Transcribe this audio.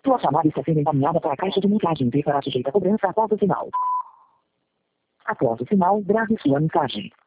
Sua chamada está sendo encaminhada para a caixa de mensagem e será sujeita a cobrança após o sinal. Após o sinal, grave sua mensagem.